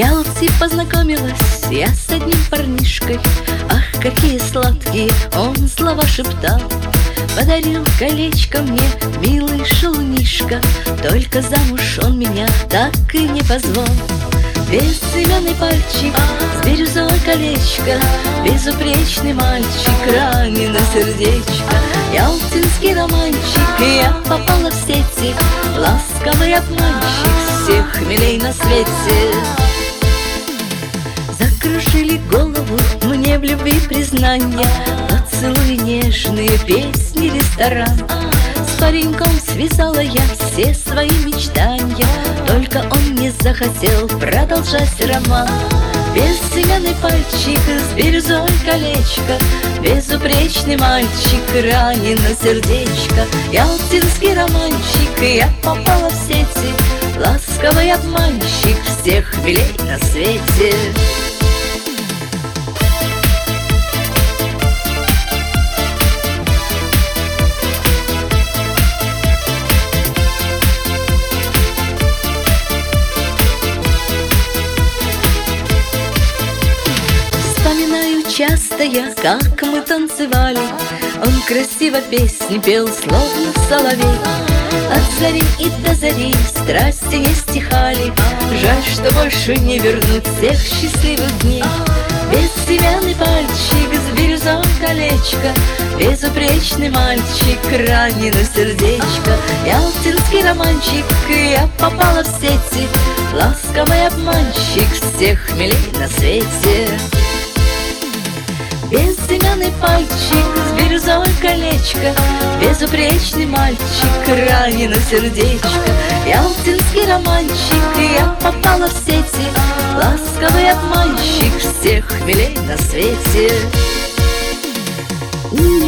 Ялте познакомилась я с одним парнишкой. Ах, какие сладкие он слова шептал. Подарил колечко мне милый шалунишка, только замуж он меня так и не позвал. Безымянный пальчик с бирюзовой колечко, безупречный мальчик, ранено сердечко. Ялтинский романчик, и я попала в сети, ласковый обманщик всех милей на свете. Закружили голову мне в любви признания, поцелуи нежные, песни, ресторан. С пареньком связала я все свои мечтания, только он не захотел продолжать роман. Безымянный пальчик с бирюзой колечко, безупречный мальчик, ранено сердечко. Ялтинский романчик, и я попала в сети, ласковый обманщик всех милей на свете. Вспоминаю часто я, как мы танцевали. Он красиво песни пел, словно соловей. От зари и до зари страсти не стихали. Жаль, что больше не вернуть всех счастливых дней. Безымянный пальчик с бирюзой колечко, безупречный мальчик, ранено сердечко. Ялтинский романчик, и я попала в сети, ласковый обманщик всех милей на свете. Безымянный пальчик с бирюзой колечко, безупречный мальчик, ранено сердечко. Ялтинский романчик, и я попала в сети, ласковый обманщик всех милей на свете.